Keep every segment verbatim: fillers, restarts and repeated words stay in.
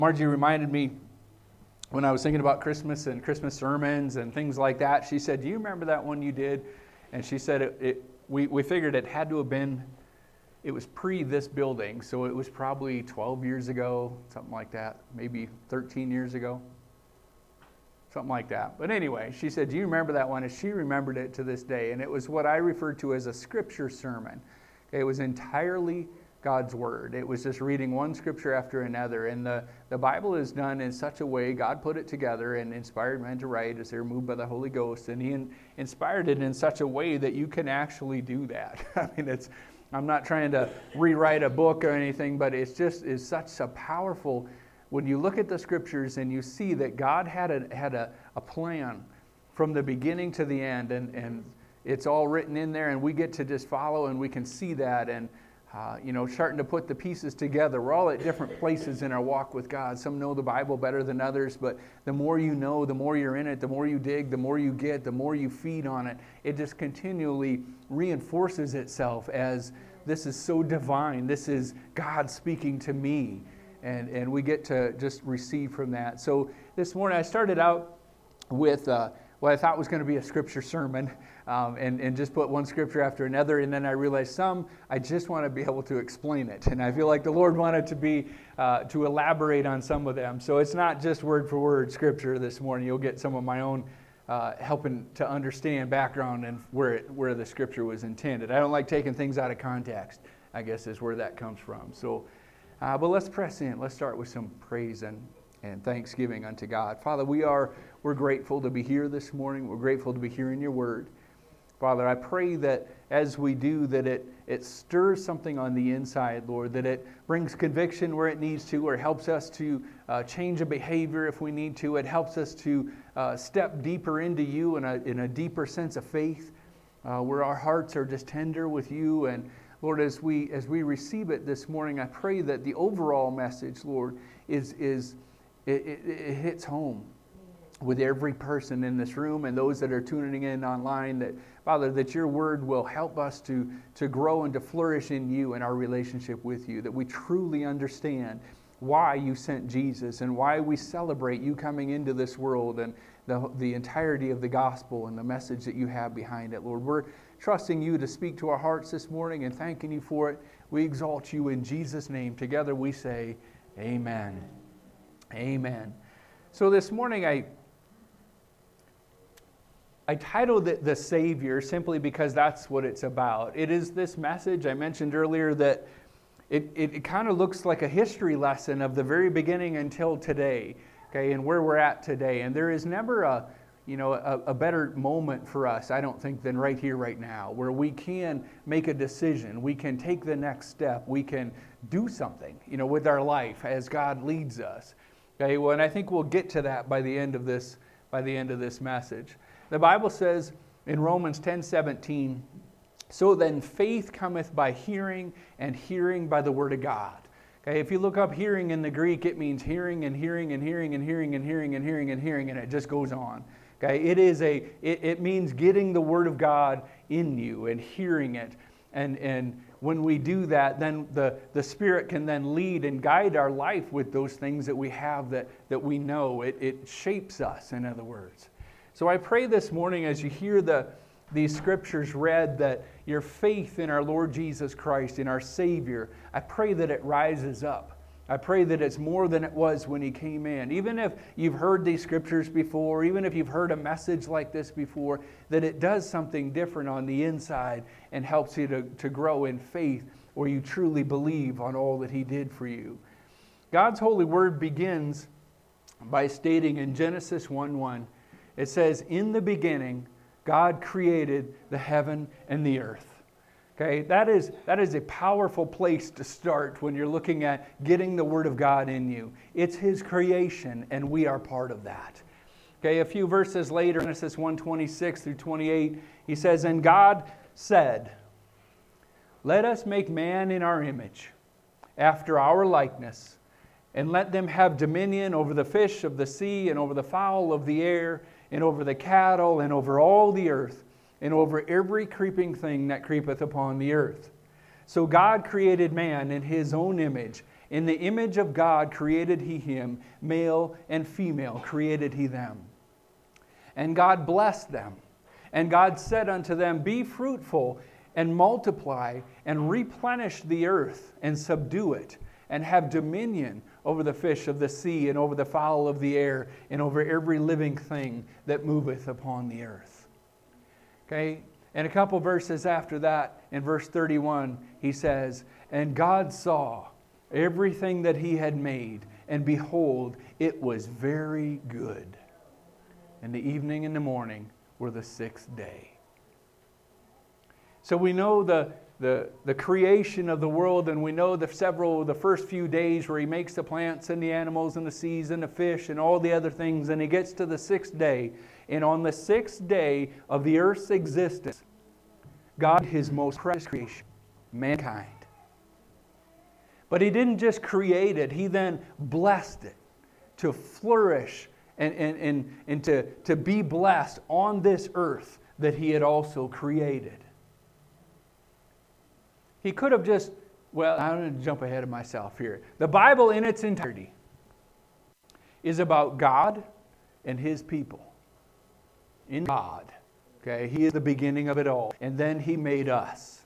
Margie reminded me when I was thinking about Christmas and Christmas sermons and things like that. She said, do you remember that one you did? And she said it, it we, we figured it had to have been, it was pre this building, so it was probably twelve years ago, something like that, maybe thirteen years ago, something like that. But anyway, she said, do you remember that one? And she remembered it to this day, and it was what I referred to as a scripture sermon. It was entirely God's Word. It was just reading one scripture after another. And the, the Bible is done in such a way, God put it together and inspired men to write as they were moved by the Holy Ghost. And He in, inspired it in such a way that you can actually do that. I mean, it's I'm not trying to rewrite a book or anything, but it's just is such a powerful, when you look at the scriptures and you see that God had a, had a, a plan from the beginning to the end, and, and it's all written in there, and we get to just follow, and we can see that, and Uh, you know, starting to put the pieces together. We're all at different places in our walk with God. Some know the Bible better than others, but the more you know, the more you're in it, the more you dig, the more you get, the more you feed on it. It just continually reinforces itself as this is so divine. This is God speaking to me. And, and we get to just receive from that. So this morning I started out with uh, what I thought was going to be a scripture sermon. Um, and, and just put one scripture after another, and then I realized some, I just want to be able to explain it. And I feel like the Lord wanted to be, uh, to elaborate on some of them. So it's not just word for word scripture this morning. You'll get some of my own uh, helping to understand background and where it, where the scripture was intended. I don't like taking things out of context, I guess is where that comes from. So, uh, but let's press in. Let's start with some praise and, and thanksgiving unto God. Father, we are, we're grateful to be here this morning. We're grateful to be hearing your word. Father, I pray that as we do, that it, it stirs something on the inside, Lord, that it brings conviction where it needs to, or helps us to uh, change a behavior if we need to. It helps us to uh, step deeper into you in a, in a deeper sense of faith, uh, where our hearts are just tender with you. And Lord, as we as we receive it this morning, I pray that the overall message, Lord, is, is it, it, it hits home with every person in this room and those that are tuning in online, that Father, that your word will help us to, to grow and to flourish in you and our relationship with you, that we truly understand why you sent Jesus and why we celebrate you coming into this world and the, the entirety of the gospel and the message that you have behind it. Lord, we're trusting you to speak to our hearts this morning and thanking you for it. We exalt you in Jesus' name. Together we say, amen. Amen. So this morning I I titled it The Savior simply because that's what it's about. It is this message I mentioned earlier that it, it, it kind of looks like a history lesson of the very beginning until today, okay, and where we're at today. And there is never a, you know, a, a better moment for us, I don't think, than right here, right now, where we can make a decision, we can take the next step, we can do something, you know, with our life as God leads us. Okay, well, and I think we'll get to that by the end of this, by the end of this message. The Bible says in Romans ten seventeen, so then faith cometh by hearing, and hearing by the word of God. Okay, if you look up hearing in the Greek, it means hearing and hearing and hearing and hearing and hearing and hearing and hearing, and it just goes on. Okay, it is a it, it means getting the word of God in you and hearing it. And and when we do that, then the, the Spirit can then lead and guide our life with those things that we have that, that we know. It, it shapes us, in other words. So I pray this morning as you hear the these scriptures read that your faith in our Lord Jesus Christ, in our Savior, I pray that it rises up. I pray that it's more than it was when He came in. Even if you've heard these scriptures before, even if you've heard a message like this before, that it does something different on the inside and helps you to, to grow in faith where you truly believe on all that He did for you. God's holy word begins by stating in Genesis one one, it says, in the beginning, God created the heaven and the earth. Okay, that is, that is a powerful place to start when you're looking at getting the Word of God in you. It's His creation, and we are part of that. Okay, a few verses later, Genesis one twenty-six through twenty-eight, He says, and God said, let us make man in our image, after our likeness, and let them have dominion over the fish of the sea, and over the fowl of the air, and over the cattle, and over all the earth, and over every creeping thing that creepeth upon the earth. So God created man in His own image. In the image of God created He him, male and female created He them. And God blessed them. And God said unto them, Be fruitful and multiply and replenish the earth and subdue it, and have dominion over the fish of the sea and over the fowl of the air and over every living thing that moveth upon the earth. Okay? And a couple verses after that, in verse thirty-one, he says, And God saw everything that He had made, and behold, it was very good. And the evening and the morning were the sixth day. So we know the, the, the creation of the world, and we know the several, the first few days where He makes the plants and the animals and the seas and the fish and all the other things, and He gets to the sixth day. And on the sixth day of the earth's existence, God, His most precious creation, mankind. But He didn't just create it, He then blessed it to flourish and, and, and, and to, to be blessed on this earth that He had also created. He could have just, well, I'm going to jump ahead of myself here. The Bible in its entirety is about God and His people. In God. Okay, He is the beginning of it all. And then He made us.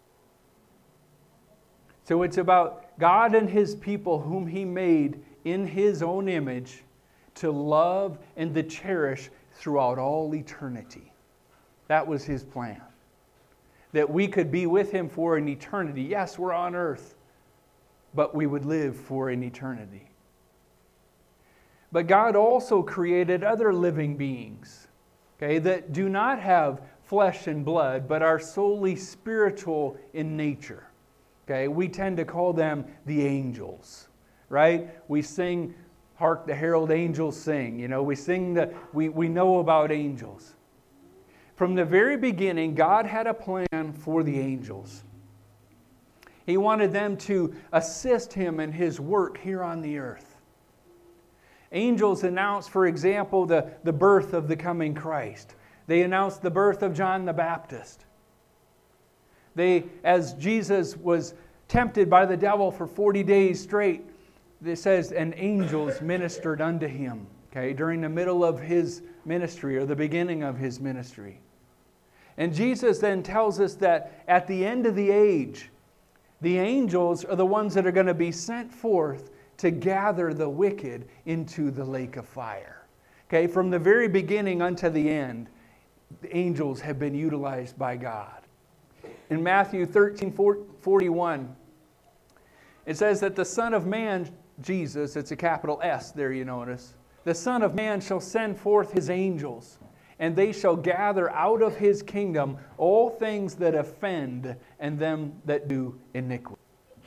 So it's about God and His people whom He made in His own image to love and to cherish throughout all eternity. That was His plan. That we could be with Him for an eternity. Yes, we're on earth, but we would live for an eternity. But God also created other living beings, okay, that do not have flesh and blood, but are solely spiritual in nature. Okay, we tend to call them the angels, right? We sing, Hark the Herald Angels Sing. You know, we sing the, we, we know about angels. From the very beginning, God had a plan for the angels. He wanted them to assist Him in His work here on the earth. Angels announced, for example, the, the birth of the coming Christ. They announced the birth of John the Baptist. They, as Jesus was tempted by the devil for forty days straight, it says, and angels ministered unto Him, okay, during the middle of His ministry or the beginning of His ministry. And Jesus then tells us that at the end of the age, the angels are the ones that are going to be sent forth to gather the wicked into the lake of fire. Okay, from the very beginning unto the end, the angels have been utilized by God. In Matthew thirteen forty-one, it says that the Son of Man, Jesus, it's a capital S there, you notice, the Son of Man shall send forth His angels, and they shall gather out of His kingdom all things that offend and them that do iniquity.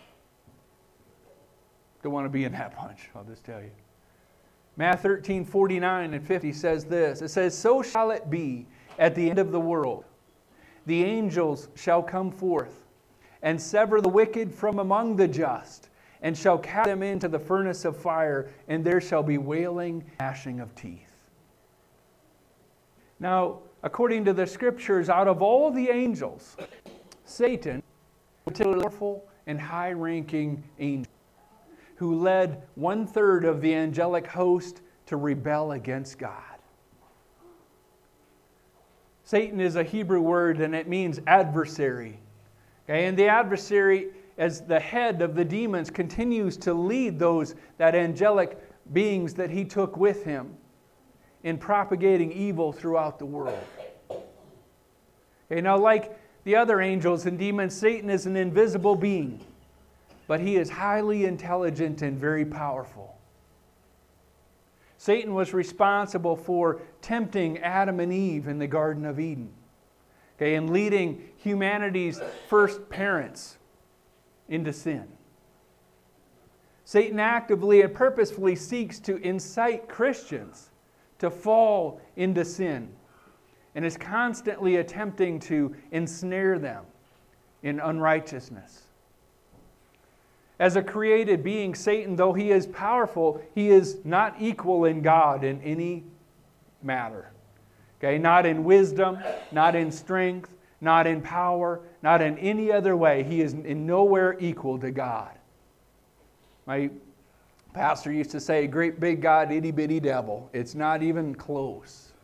Don't want to be in that bunch, I'll just tell you. Matthew thirteen forty-nine and fifty says this. It says, So shall it be at the end of the world. The angels shall come forth and sever the wicked from among the just, and shall cast them into the furnace of fire, and there shall be wailing, gnashing of teeth. Now, according to the Scriptures, out of all the angels, Satan was a powerful and high-ranking angel who led one-third of the angelic host to rebel against God. Satan is a Hebrew word, and it means adversary. Okay, and the adversary, as the head of the demons, continues to lead those, that angelic beings that he took with him in propagating evil throughout the world. Okay, now like the other angels and demons, Satan is an invisible being, but he is highly intelligent and very powerful. Satan was responsible for tempting Adam and Eve in the Garden of Eden, okay, and leading humanity's first parents into sin. Satan actively and purposefully seeks to incite Christians to fall into sin, and is constantly attempting to ensnare them in unrighteousness. As a created being, Satan, though he is powerful, he is not equal in God in any matter. Okay, not in wisdom, not in strength, not in power, not in any other way. He is in nowhere equal to God. My pastor used to say, great big God, itty bitty devil. It's not even close.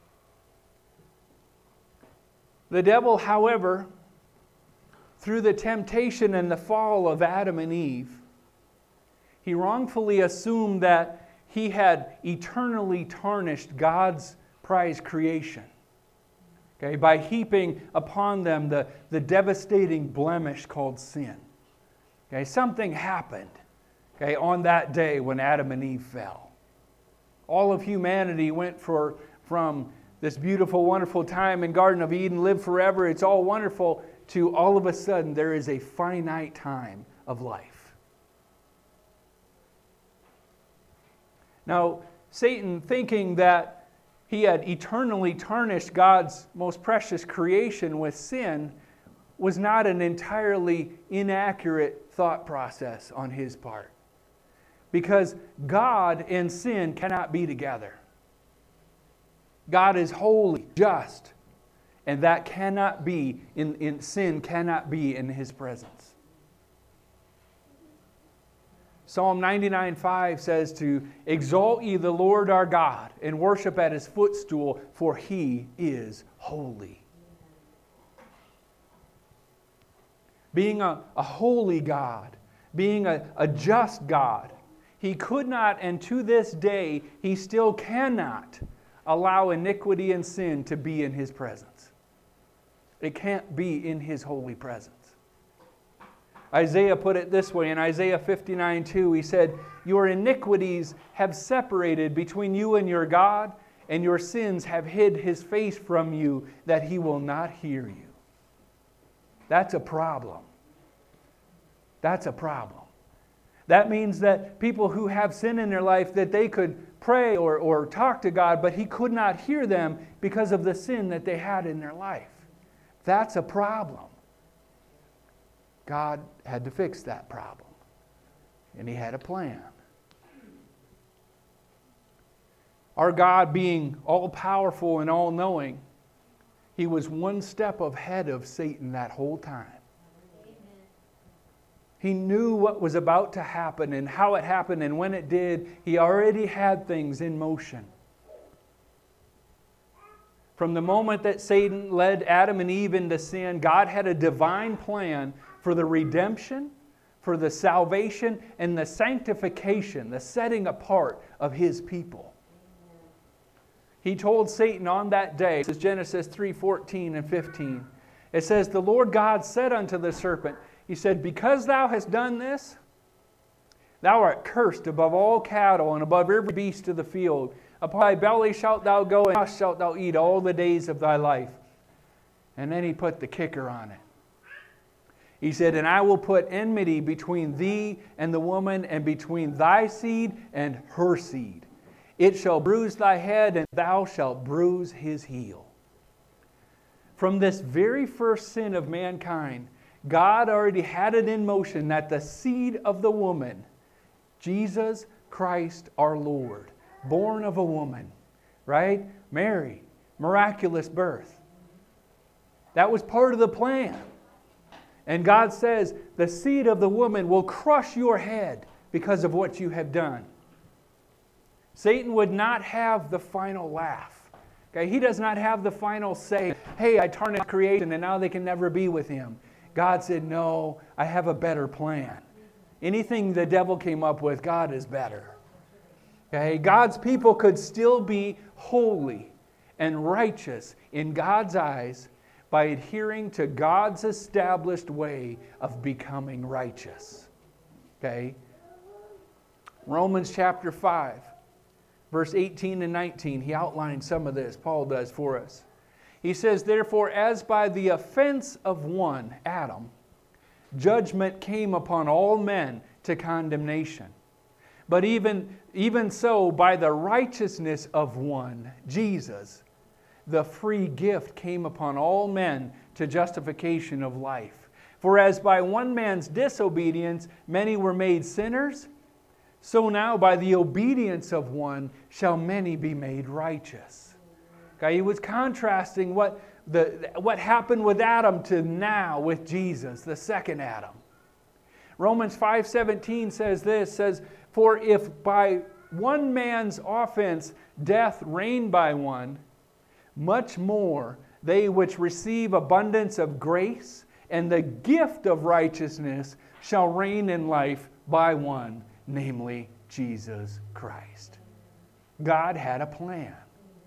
The devil, however, through the temptation and the fall of Adam and Eve, he wrongfully assumed that he had eternally tarnished God's prized creation. Okay, by heaping upon them the, the devastating blemish called sin. Okay, something happened, okay, on that day when Adam and Eve fell. All of humanity went for, from this beautiful, wonderful time in Garden of Eden, live forever, it's all wonderful, to all of a sudden there is a finite time of life. Now, Satan, thinking that he had eternally tarnished God's most precious creation with sin, was not an entirely inaccurate thought process on his part. Because God and sin cannot be together. God is holy, just, and that cannot be, in, in sin cannot be in His presence. Psalm ninety-nine five says to exalt ye the Lord our God and worship at His footstool, for He is holy. Being a, a holy God, being a, a just God, He could not, and to this day, He still cannot allow iniquity and sin to be in His presence. It can't be in His holy presence. Isaiah put it this way in Isaiah fifty-nine two. He said, your iniquities have separated between you and your God, and your sins have hid His face from you, that He will not hear you. That's a problem. That's a problem. That means that people who have sin in their life, that they could pray or, or talk to God, but He could not hear them because of the sin that they had in their life. That's a problem. God had to fix that problem. And He had a plan. Our God, being all-powerful and all-knowing, He was one step ahead of Satan that whole time. He knew what was about to happen and how it happened, and when it did, He already had things in motion. From the moment that Satan led Adam and Eve into sin, God had a divine plan for the redemption, for the salvation, and the sanctification, the setting apart of His people. He told Satan on that day, this is Genesis three fourteen and fifteen. It says, the Lord God said unto the serpent, He said, because thou hast done this, thou art cursed above all cattle and above every beast of the field. Upon thy belly shalt thou go, and dust shalt thou eat all the days of thy life. And then He put the kicker on it. He said, and I will put enmity between thee and the woman, and between thy seed and her seed. It shall bruise thy head, and thou shalt bruise his heel. From this very first sin of mankind, God already had it in motion that the seed of the woman, Jesus Christ our Lord, born of a woman, right? Mary, miraculous birth. That was part of the plan. And God says, the seed of the woman will crush your head because of what you have done. Satan would not have the final laugh. Okay? He does not have the final say, hey, I tarnished creation and now they can never be with Him. God said, no, I have a better plan. Anything the devil came up with, God is better. Okay? God's people could still be holy and righteous in God's eyes by adhering to God's established way of becoming righteous. Okay? Romans chapter five, verse eighteen and nineteen, he outlines some of this. Paul does for us. He says, therefore, as by the offense of one, Adam, judgment came upon all men to condemnation. But even, even so, by the righteousness of one, Jesus, the free gift came upon all men to justification of life. For as by one man's disobedience many were made sinners, so now by the obedience of one shall many be made righteous. Okay, he was contrasting what, the, what happened with Adam to now with Jesus, the second Adam. Romans five seventeen says this, says, "For if by one man's offense death reigned by one, much more they which receive abundance of grace and the gift of righteousness shall reign in life by one, namely Jesus Christ." God had a plan.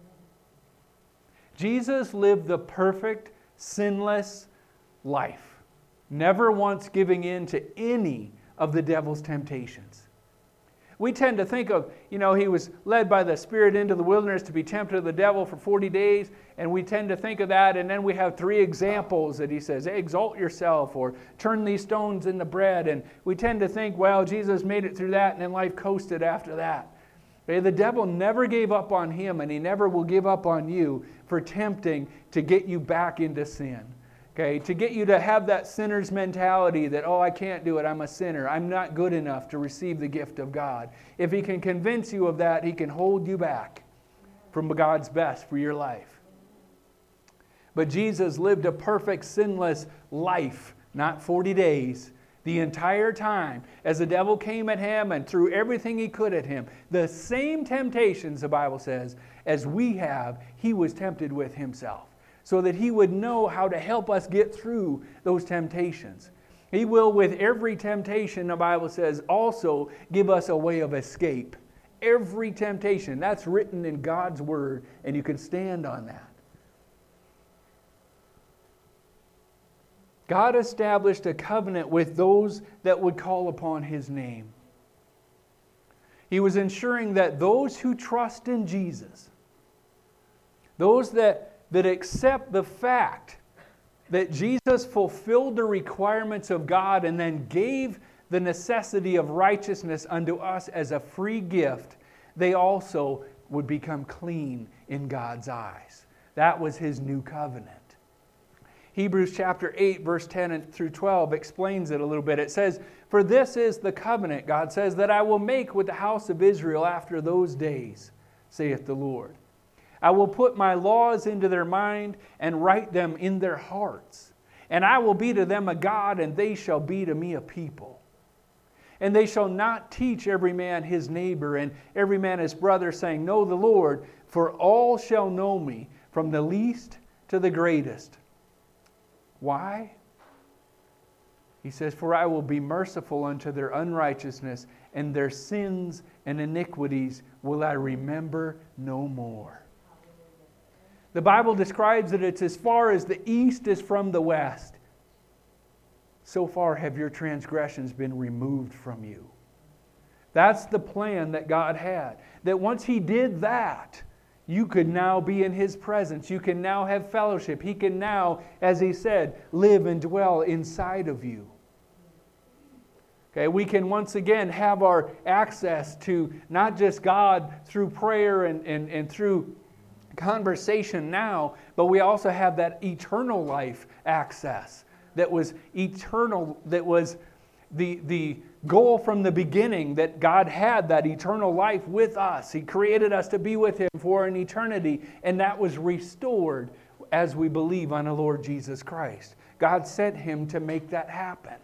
Jesus lived the perfect, sinless life, never once giving in to any of the devil's temptations. We tend to think of, you know, he was led by the Spirit into the wilderness to be tempted of the devil for forty days, and we tend to think of that, and then we have three examples that he says, hey, exalt yourself, or turn these stones into bread, and we tend to think, well, Jesus made it through that, and then life coasted after that. Okay, the devil never gave up on him, and he never will give up on you for tempting to get you back into sin. Okay, to get you to have that sinner's mentality that, oh, I can't do it, I'm a sinner, I'm not good enough to receive the gift of God. If he can convince you of that, he can hold you back from God's best for your life. But Jesus lived a perfect, sinless life, not forty days, the entire time. As the devil came at him and threw everything he could at him, the same temptations, the Bible says, as we have, he was tempted with himself, so that he would know how to help us get through those temptations. He will, with every temptation, the Bible says, also give us a way of escape. Every temptation. That's written in God's Word, and you can stand on that. God established a covenant with those that would call upon His name. He was ensuring that those who trust in Jesus, those that that accept the fact that Jesus fulfilled the requirements of God and then gave the necessity of righteousness unto us as a free gift, they also would become clean in God's eyes. That was His new covenant. Hebrews chapter eight, verse ten through twelve explains it a little bit. It says, "For this is the covenant," God says, "that I will make with the house of Israel after those days, saith the Lord. I will put my laws into their mind and write them in their hearts. And I will be to them a God, and they shall be to me a people. And they shall not teach every man his neighbor and every man his brother, saying, Know the Lord, for all shall know me, from the least to the greatest." Why? He says, "For I will be merciful unto their unrighteousness, and their sins and iniquities will I remember no more." The Bible describes that it's as far as the east is from the west. So far have your transgressions been removed from you. That's the plan that God had. That once He did that, you could now be in His presence. You can now have fellowship. He can now, as He said, live and dwell inside of you. Okay, we can once again have our access to not just God through prayer and, and, and through conversation now, but we also have that eternal life access that was eternal, that was the, the goal from the beginning, that God had that eternal life with us. He created us to be with Him for an eternity, and that was restored as we believe on the Lord Jesus Christ. God sent Him to make that happen.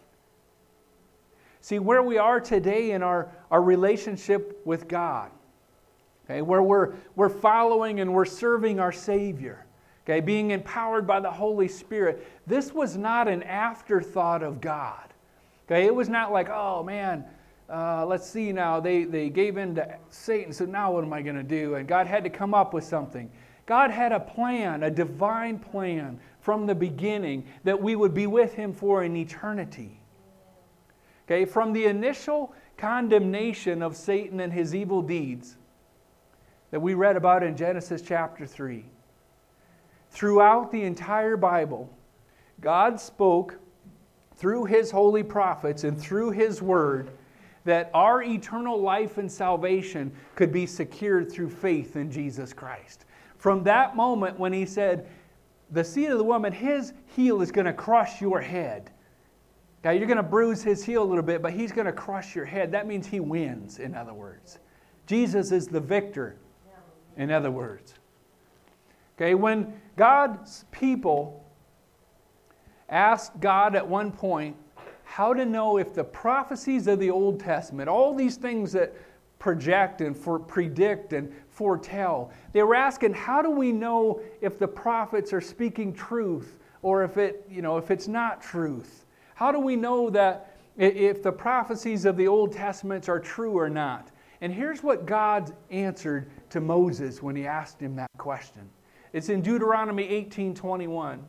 See, where we are today in our, our relationship with God, okay, where we're, we're following and we're serving our Savior, okay, being empowered by the Holy Spirit, this was not an afterthought of God. Okay, it was not like, oh man, uh, let's see now, they, they gave in to Satan, so now what am I going to do? And God had to come up with something. God had a plan, a divine plan from the beginning that we would be with Him for an eternity. Okay, from the initial condemnation of Satan and his evil deeds that we read about in Genesis chapter three, throughout the entire Bible, God spoke through His holy prophets and through His Word that our eternal life and salvation could be secured through faith in Jesus Christ. From that moment when He said, the seed of the woman, his heel is going to crush your head. Now, you're going to bruise his heel a little bit, but he's going to crush your head. That means he wins, in other words. Jesus is the victor, in other words. Okay, when God's people asked God at one point, how to know if the prophecies of the Old Testament, all these things that project and for predict and foretell, they were asking, how do we know if the prophets are speaking truth or if it, you know, if it's not truth? How do we know that if the prophecies of the Old Testament are true or not? And here's what God answered to Moses when he asked him that question. It's in Deuteronomy eighteen twenty-one.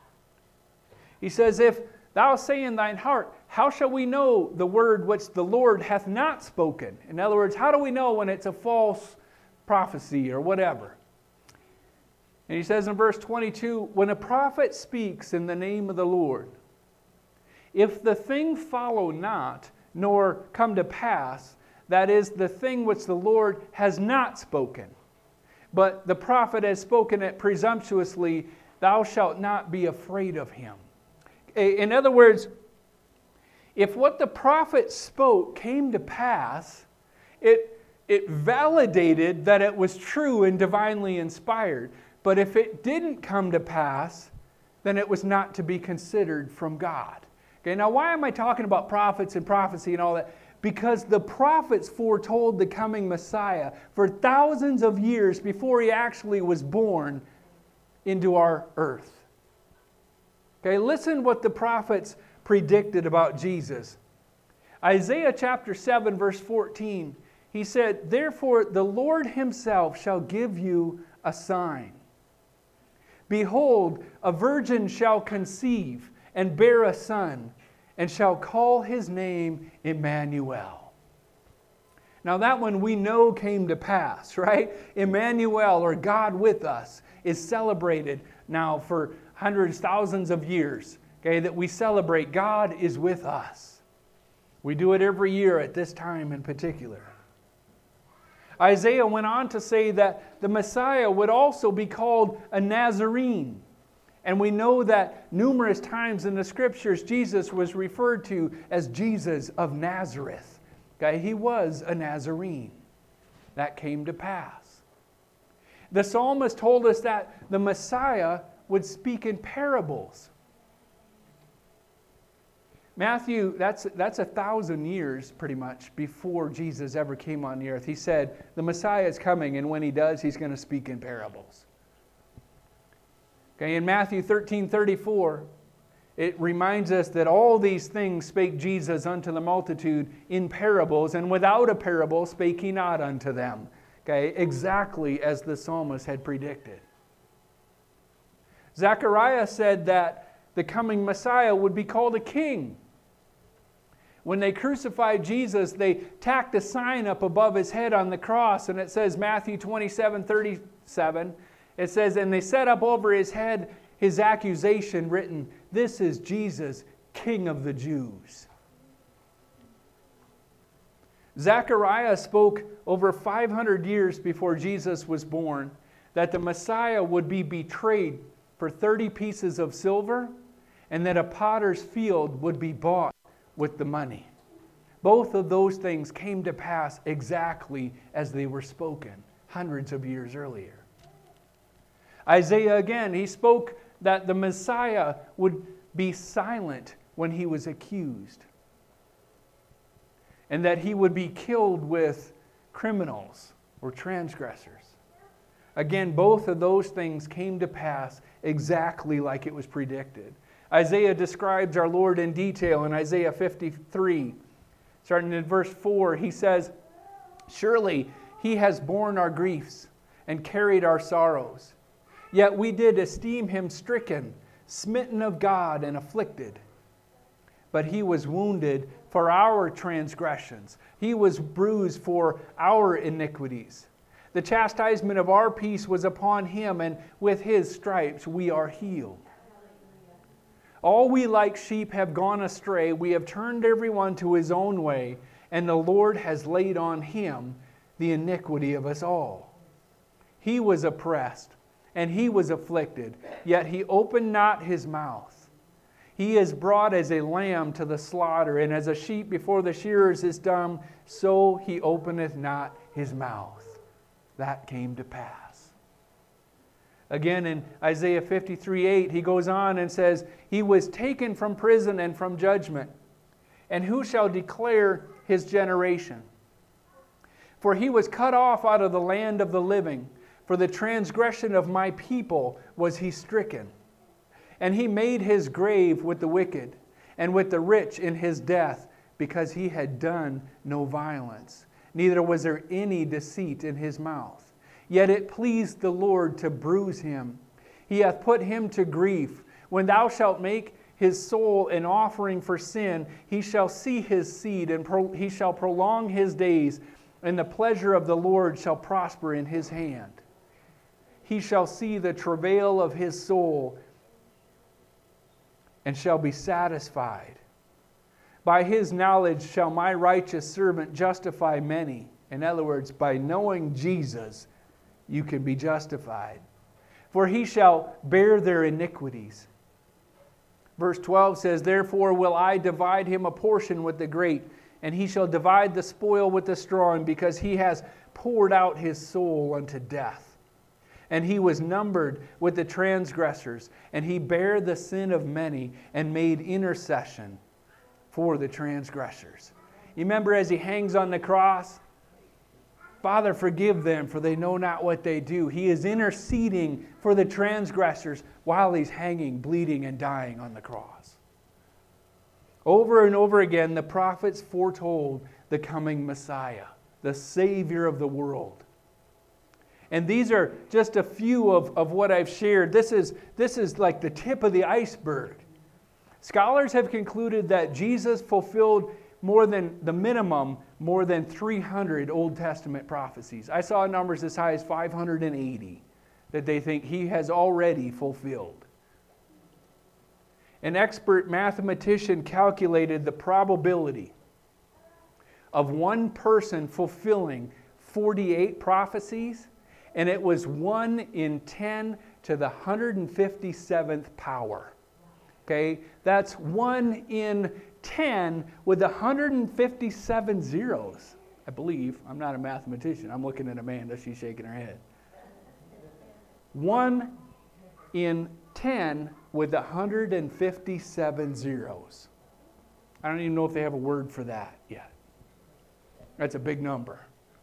He says, if thou say in thine heart, how shall we know the word which the Lord hath not spoken? In other words, how do we know when it's a false prophecy or whatever? And he says in verse twenty-two, when a prophet speaks in the name of the Lord, if the thing follow not, nor come to pass, that is the thing which the Lord has not spoken, but the prophet has spoken it presumptuously, thou shalt not be afraid of him. In other words, if what the prophet spoke came to pass, it, it validated that it was true and divinely inspired. But if it didn't come to pass, then it was not to be considered from God. Okay, now why am I talking about prophets and prophecy and all that? Because the prophets foretold the coming Messiah for thousands of years before he actually was born into our earth. Okay, listen what the prophets predicted about Jesus. Isaiah chapter seven, verse fourteen, he said, therefore the Lord himself shall give you a sign. Behold, a virgin shall conceive and bear a son, and shall call his name Emmanuel. Now that one we know came to pass, right? Emmanuel, or God with us, is celebrated now for hundreds, thousands of years. Okay, that we celebrate God is with us. We do it every year at this time in particular. Isaiah went on to say that the Messiah would also be called a Nazarene. And we know that numerous times in the Scriptures, Jesus was referred to as Jesus of Nazareth. Okay, he was a Nazarene. That came to pass. The psalmist told us that the Messiah would speak in parables. Matthew, that's, that's a thousand years pretty much before Jesus ever came on the earth. He said, the Messiah is coming, and when he does, he's going to speak in parables. Okay, in Matthew thirteen thirty-four, it reminds us that all these things spake Jesus unto the multitude in parables, and without a parable spake he not unto them. Okay, exactly as the psalmist had predicted. Zechariah said that the coming Messiah would be called a king. When they crucified Jesus, they tacked a sign up above his head on the cross, and it says, Matthew twenty-seven thirty-seven, it says, and they set up over his head his accusation written, this is Jesus, King of the Jews. Zechariah spoke over five hundred years before Jesus was born that the Messiah would be betrayed for thirty pieces of silver, and that a potter's field would be bought with the money. Both of those things came to pass exactly as they were spoken hundreds of years earlier. Isaiah again, he spoke that the Messiah would be silent when he was accused, and that he would be killed with criminals or transgressors. Again, both of those things came to pass exactly like it was predicted. Isaiah describes our Lord in detail in Isaiah fifty-three. Starting in verse four, he says, surely he has borne our griefs and carried our sorrows. Yet we did esteem him stricken, smitten of God, and afflicted. But he was wounded for our transgressions. He was bruised for our iniquities. The chastisement of our peace was upon him, and with his stripes we are healed. All we like sheep have gone astray. We have turned everyone to his own way, and the Lord has laid on him the iniquity of us all. He was oppressed, and he was afflicted, yet he opened not his mouth. He is brought as a lamb to the slaughter, and as a sheep before the shearers is dumb, so he openeth not his mouth. That came to pass. Again, in Isaiah fifty-three eight, he goes on and says, he was taken from prison and from judgment. And who shall declare his generation? For he was cut off out of the land of the living. For the transgression of my people was he stricken. And he made his grave with the wicked, and with the rich in his death, because he had done no violence. Neither was there any deceit in his mouth. Yet it pleased the Lord to bruise him. He hath put him to grief. When thou shalt make his soul an offering for sin, he shall see his seed, and pro- he shall prolong his days, and the pleasure of the Lord shall prosper in his hand. He shall see the travail of his soul, and shall be satisfied. By his knowledge shall my righteous servant justify many. In other words, by knowing Jesus, you can be justified. For he shall bear their iniquities. Verse twelve says, Therefore will I divide him a portion with the great, and he shall divide the spoil with the strong, because he has poured out his soul unto death. And he was numbered with the transgressors, and he bare the sin of many, and made intercession for the transgressors. You remember as he hangs on the cross? Father, forgive them, for they know not what they do. He is interceding for the transgressors while he's hanging, bleeding, and dying on the cross. Over and over again, the prophets foretold the coming Messiah, the Savior of the world. And these are just a few of, of what I've shared. This is, this is like the tip of the iceberg. Scholars have concluded that Jesus fulfilled more than the minimum, more than three hundred Old Testament prophecies. I saw numbers as high as five hundred eighty that they think he has already fulfilled. An expert mathematician calculated the probability of one person fulfilling forty-eight prophecies, and it was one in ten to the one hundred fifty-seventh power. Okay, that's one in ten with one hundred fifty-seven zeros, I believe. I'm not a mathematician. I'm looking at Amanda. She's shaking her head. one in ten with one hundred fifty-seven zeros. I don't even know if they have a word for that yet. That's a big number.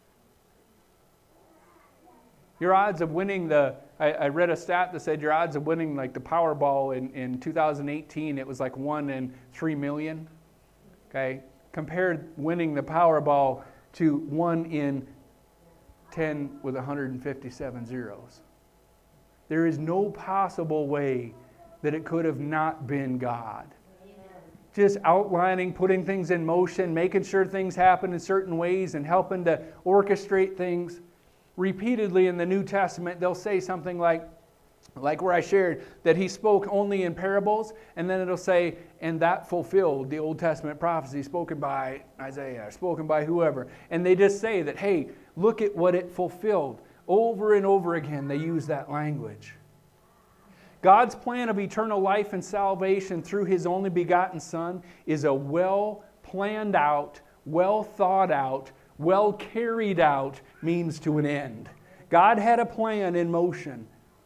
Your odds of winning the, I, I read a stat that said your odds of winning like the Powerball in, in two thousand eighteen, it was like one in three million. Okay? Compared winning the Powerball to one in ten with one hundred fifty-seven zeros. There is no possible way that it could have not been God. Just outlining, putting things in motion, making sure things happen in certain ways and helping to orchestrate things. Repeatedly in the New Testament, they'll say something like, like where I shared, that he spoke only in parables, and then it'll say, and that fulfilled the Old Testament prophecy spoken by Isaiah, spoken by whoever. And they just say that, hey, look at what it fulfilled. Over and over again, they use that language. God's plan of eternal life and salvation through his only begotten Son is a well planned out, well thought out, well carried out means to an end. God had a plan in motion.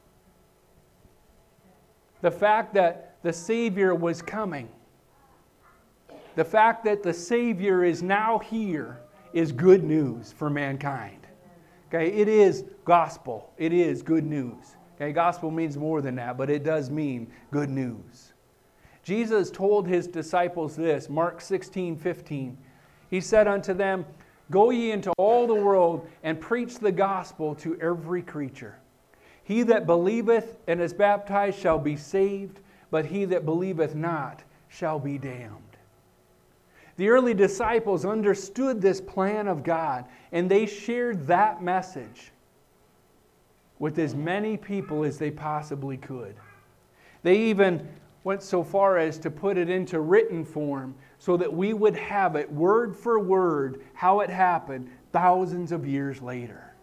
The fact that the Savior was coming, the fact that the Savior is now here is good news for mankind. Okay, it is gospel. It is good news. Okay, gospel means more than that, but it does mean good news. Jesus told his disciples this, Mark sixteen fifteen. He said unto them, Go ye into all the world and preach the gospel to every creature. He that believeth and is baptized shall be saved, but he that believeth not shall be damned. The early disciples understood this plan of God, and they shared that message with as many people as they possibly could. They even went so far as to put it into written form so that we would have it word for word how it happened thousands of years later.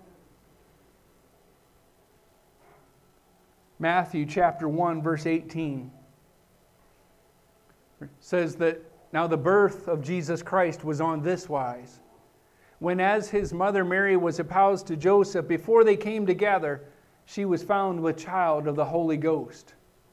Matthew chapter one verse eighteen says that now the birth of Jesus Christ was on this wise. When as his mother Mary was espoused to Joseph, before they came together, she was found with child of the Holy Ghost.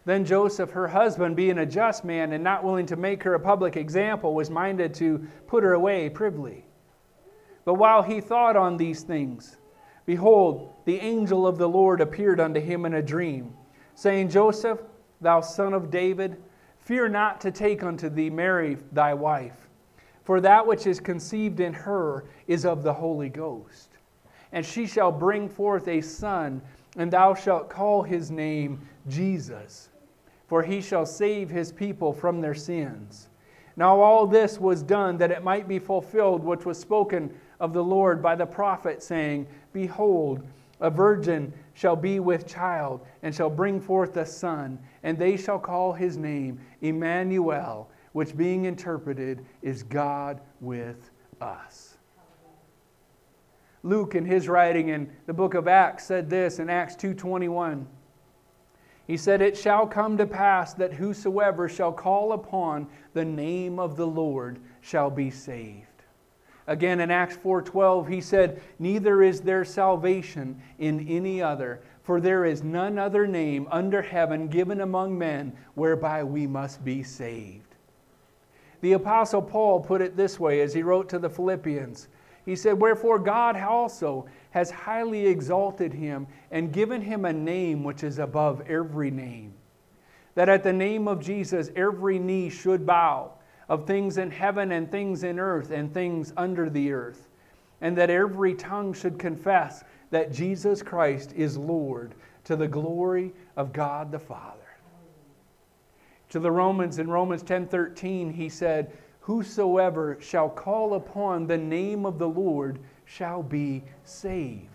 Then Joseph, her husband, being a just man and not willing to make her a public example, was minded to put her away privily. But while he thought on these things, behold, the angel of the Lord appeared unto him in a dream, saying, Joseph, thou son of David, fear not to take unto thee Mary thy wife, for that which is conceived in her is of the Holy Ghost. And she shall bring forth a son, and thou shalt call his name Jesus, for he shall save his people from their sins. Now all this was done that it might be fulfilled which was spoken of the Lord by the prophet, saying, Behold, a virgin shall be with child, and shall bring forth a son, and they shall call his name Emmanuel, which being interpreted is God with us. Luke, in his writing in the book of Acts, said this in Acts two twenty-one. He said, It shall come to pass that whosoever shall call upon the name of the Lord shall be saved. Again, in Acts four twelve, he said, Neither is there salvation in any other, for there is none other name under heaven given among men whereby we must be saved. The Apostle Paul put it this way as he wrote to the Philippians. He said, Wherefore God also has highly exalted him and given him a name which is above every name, that at the name of Jesus every knee should bow, of things in heaven and things in earth and things under the earth, and that every tongue should confess that Jesus Christ is Lord, to the glory of God the Father. To the Romans, in Romans ten thirteen, he said, Whosoever shall call upon the name of the Lord shall be saved.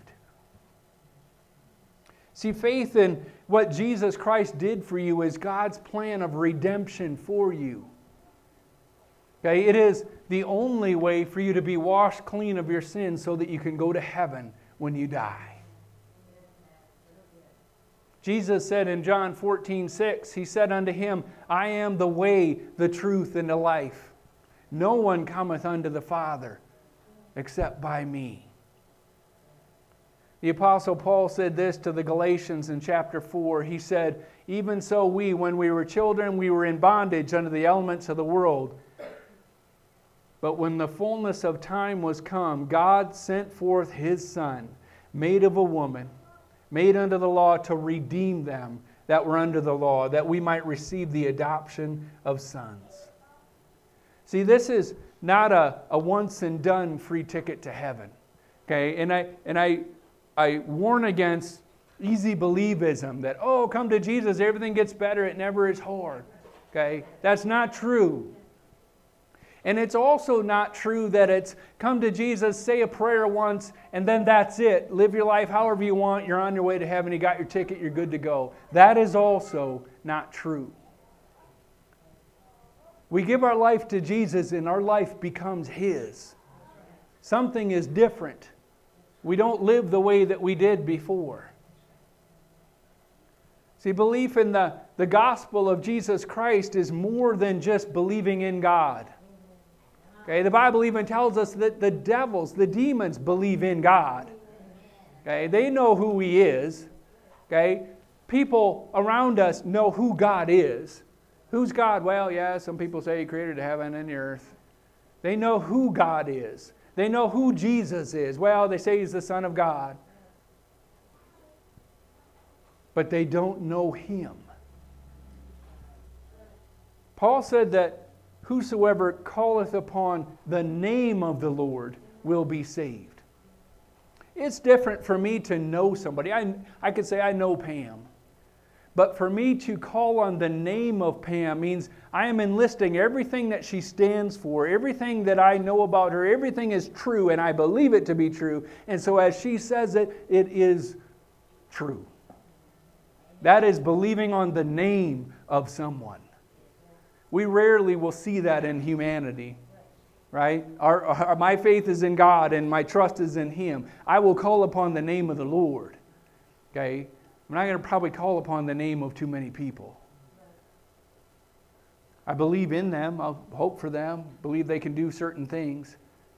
See, faith in what Jesus Christ did for you is God's plan of redemption for you. Okay, it is the only way for you to be washed clean of your sins so that you can go to heaven when you die. Jesus said in John fourteen six, He said unto him, I am the way, the truth, and the life. No one cometh unto the Father except by me. The Apostle Paul said this to the Galatians in chapter four. He said, Even so we, when we were children, we were in bondage under the elements of the world. But when the fullness of time was come, God sent forth His Son, made of a woman, made under the law, to redeem them that were under the law, that we might receive the adoption of sons. See, this is not a, a once and done free ticket to heaven. Okay, and I and I I warn against easy believism that, oh, come to Jesus, everything gets better, it never is hard. Okay? That's not true. And it's also not true that it's come to Jesus, say a prayer once, and then that's it. Live your life however you want, you're on your way to heaven, you got your ticket, you're good to go. That is also not true. We give our life to Jesus and our life becomes His. Something is different. We don't live the way that we did before. See, belief in the, the gospel of Jesus Christ is more than just believing in God. Okay, the Bible even tells us that the devils, the demons, believe in God. Okay, they know who He is. Okay, people around us know who God is. Who's God? Well, yeah, some people say He created heaven and the earth. They know who God is. They know who Jesus is. Well, they say He's the Son of God. But they don't know Him. Paul said that whosoever calleth upon the name of the Lord will be saved. It's different for me to know somebody. I, I could say I know Pam. But for me to call on the name of Pam means I am enlisting everything that she stands for, everything that I know about her, everything is true and I believe it to be true. And so as she says it, it is true. That is believing on the name of someone. We rarely will see that in humanity, right? Our, our, my faith is in God and my trust is in Him. I will call upon the name of the Lord, okay? I'm not going to probably call upon the name of too many people. I believe in them. I'll hope for them. Believe they can do certain things.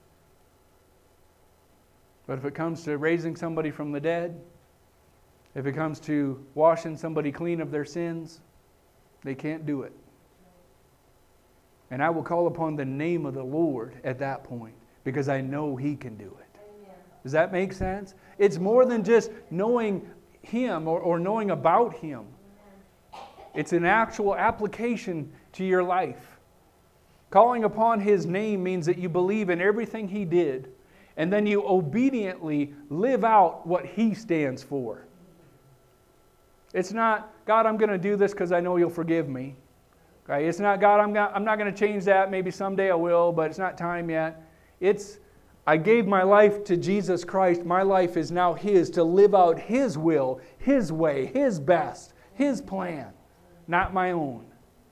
But if it comes to raising somebody from the dead, if it comes to washing somebody clean of their sins, They can't do it. And I will call upon the name of the Lord at that point because I know He can do it. Amen. Does that make sense? It's more than just knowing Him or, or knowing about Him. It's an actual application to your life. Calling upon His name means that you believe in everything He did, and then you obediently live out what He stands for. It's not, God, I'm going to do this because I know You'll forgive me. Okay? It's not, God, I'm not, I'm not going to change that. Maybe someday I will, but it's not time yet. It's, I gave my life to Jesus Christ. My life is now His to live out His will, His way, His best, His plan, not my own.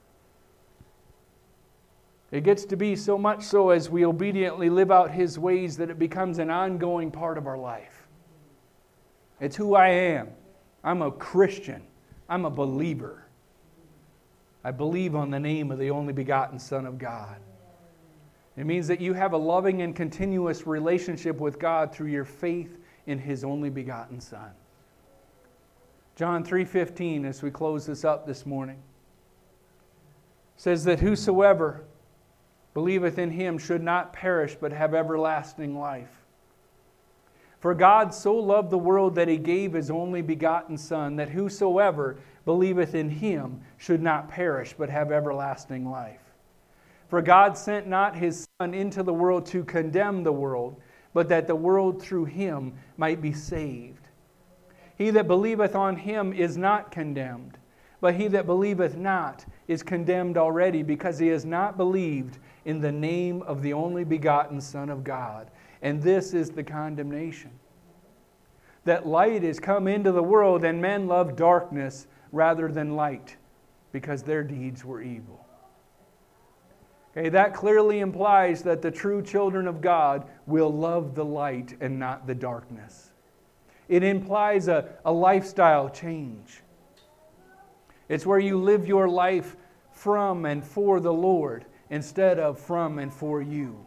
It gets to be so much so as we obediently live out His ways that it becomes an ongoing part of our life. It's who I am. I'm a Christian. I'm a believer. I believe on the name of the only begotten Son of God. It means that you have a loving and continuous relationship with God through your faith in His only begotten Son. John three fifteen, as we close this up this morning, says that whosoever believeth in Him should not perish but have everlasting life. For God so loved the world that He gave His only begotten Son, that whosoever believeth in Him should not perish but have everlasting life. For God sent not His Son into the world to condemn the world, but that the world through Him might be saved. He that believeth on Him is not condemned, but he that believeth not is condemned already, because he has not believed in the name of the only begotten Son of God. And this is the condemnation, that light is come into the world, and men love darkness rather than light, because their deeds were evil. Okay, that clearly implies that the true children of God will love the light and not the darkness. It implies a, a lifestyle change. It's where you live your life from and for the Lord instead of from and for you.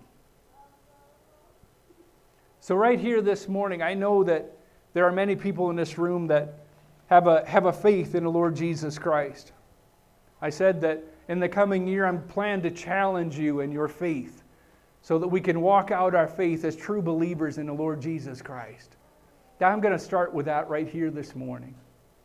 So right here this morning, I know that there are many people in this room that have a, have a faith in the Lord Jesus Christ. I said that in the coming year, I'm planning to challenge you in your faith so that we can walk out our faith as true believers in the Lord Jesus Christ. Now, I'm going to start with that right here this morning.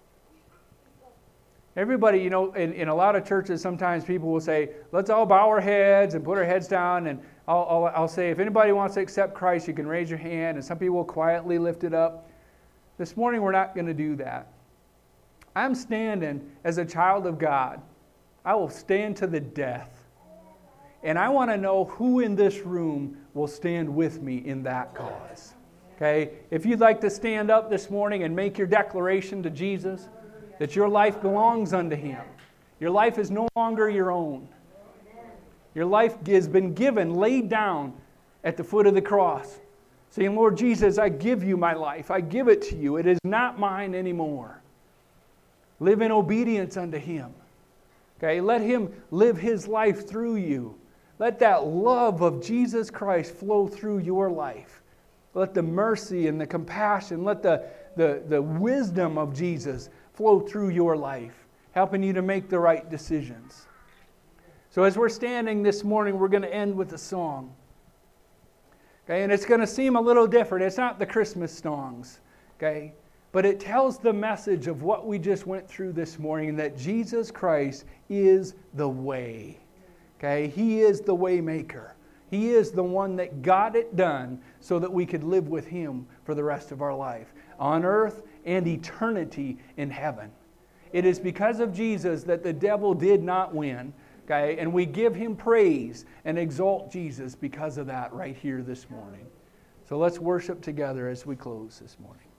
Everybody, you know, in, in a lot of churches, sometimes people will say, let's all bow our heads and put our heads down. And I'll, I'll, I'll say, if anybody wants to accept Christ, you can raise your hand. And some people will quietly lift it up. This morning, we're not going to do that. I'm standing as a child of God. I will stand to the death. And I want to know who in this room will stand with me in that cause. Okay? If you'd like to stand up this morning and make your declaration to Jesus, that your life belongs unto Him. Your life is no longer your own. Your life has been given, laid down at the foot of the cross. Saying, Lord Jesus, I give you my life. I give it to you. It is not mine anymore. Live in obedience unto Him. Okay, let Him live His life through you. Let that love of Jesus Christ flow through your life. Let the mercy and the compassion, let the, the, the wisdom of Jesus flow through your life, helping you to make the right decisions. So as we're standing this morning, we're going to end with a song. Okay, and it's going to seem a little different. It's not the Christmas songs, okay? But it tells the message of what we just went through this morning, that Jesus Christ is the way. Okay, He is the way maker. He is the one that got it done so that we could live with Him for the rest of our life, on earth and eternity in heaven. It is because of Jesus that the devil did not win. Okay, and we give Him praise and exalt Jesus because of that right here this morning. So let's worship together as we close this morning.